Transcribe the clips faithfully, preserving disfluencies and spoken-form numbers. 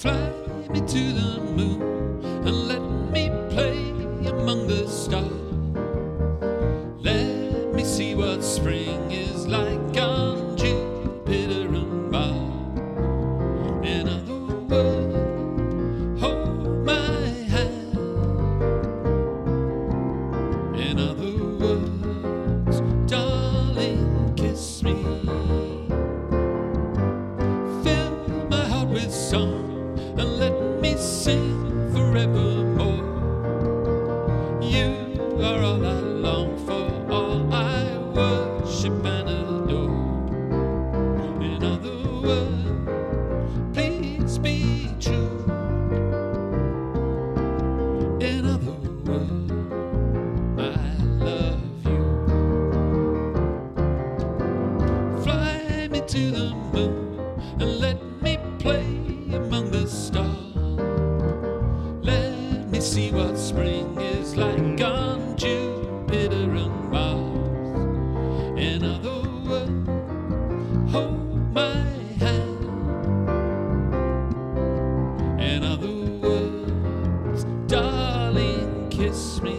Fly me to the moon and let me play among the stars. Let me see what spring is like on Jupiter and Mars. In other words, hold my hand. In other words, darling, kiss me. Fill my heart with song and let me sing forevermore. You are all I long for, all I worship and adore. In other words, please be true. In other words, I love you. Fly me to the moon and let me play among the stars. Let me see what spring is like on Jupiter and Mars. In other words, hold my hand. In other words, darling, kiss me.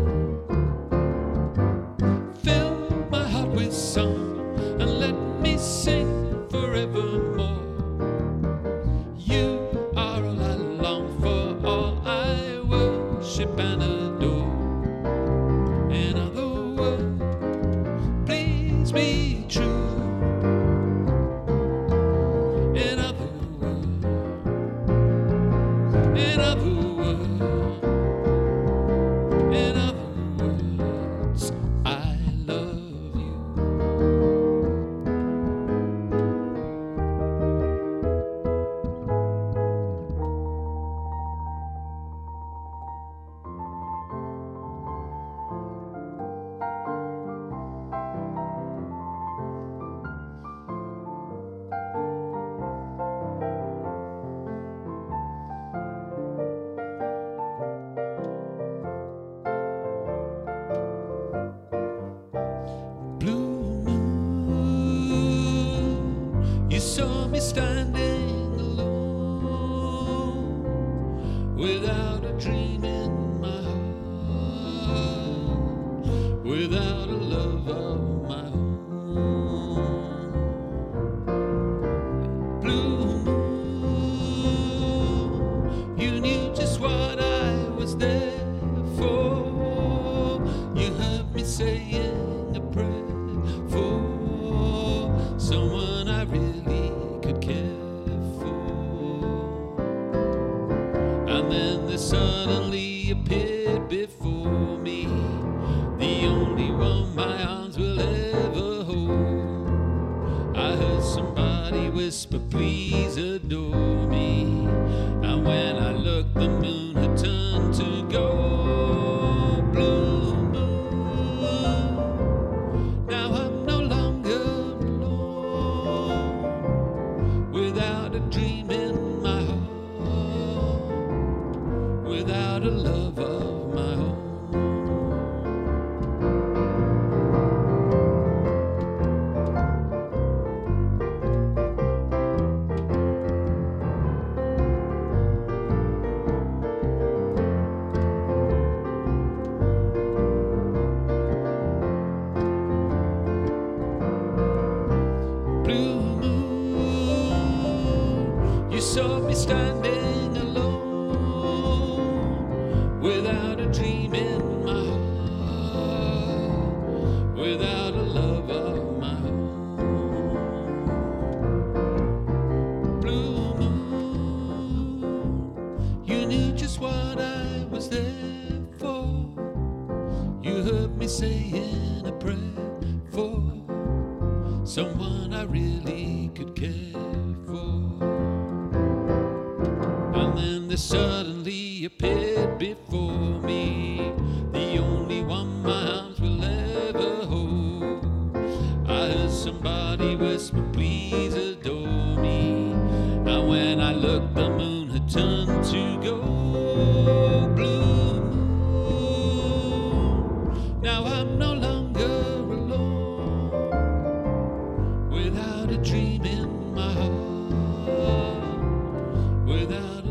Fill my heart with song and let me sing forevermore. You are all I long for, all I worship and adore. In other words, please be true. In other words, in other words, in other words, I love you. Blue moon, you saw me standing alone, without a dream in my heart, without a love of my own. Blue moon, you knew just what I was there for. You heard me saying a prayer for someone I really could care for. And then there suddenly appeared before me the only one my arms will ever hold. I heard somebody whisper, please adore me. And when I looked, the moon had turned to gold. Blue moon, now I'm no longer alone, without a dream in my heart, without a love of my own. Blue moon, you saw me standing alone, without a dream in my heart, without a love of my own. Blue moon, you knew just what I was there for. You heard me saying a prayer for someone I really could care for. And then there suddenly appeared before me the only one my arms will ever hold. I heard somebody whisper, please adore me. And when I looked, the moon had turned to gold. Blue moon, now I'm no longer alone, without a dream in my heart, without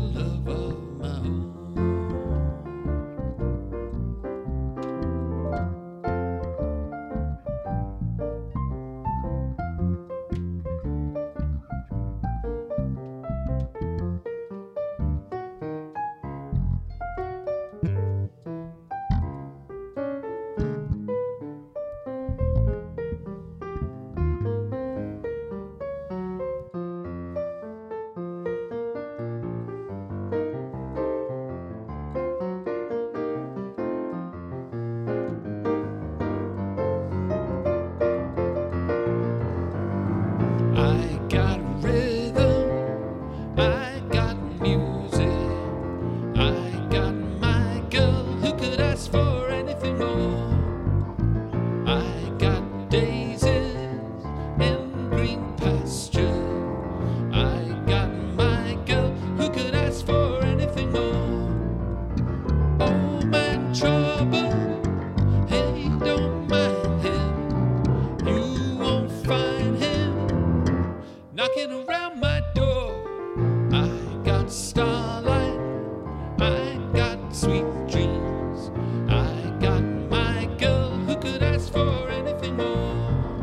I got my girl, who could ask for anything more? I got daisies in green pasture. I got my girl, who could ask for anything more? Oh man, trouble, hey, don't mind him. You won't find him knocking around my door. I got starlight, I got sweet dreams. I got my girl, who could ask for anything more?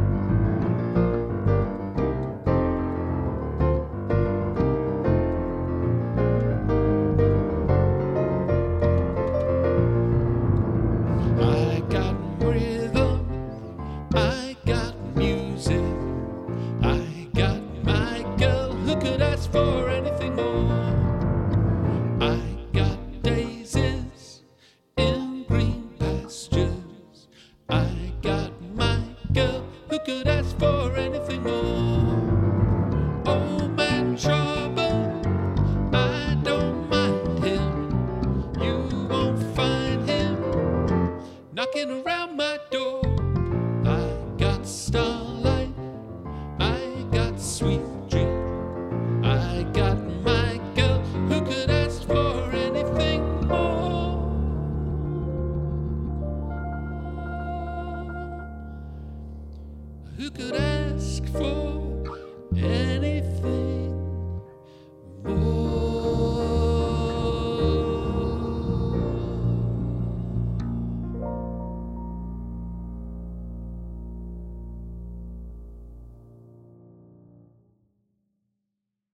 I got rhythm, I got music. I got my girl, who could ask for anything more? I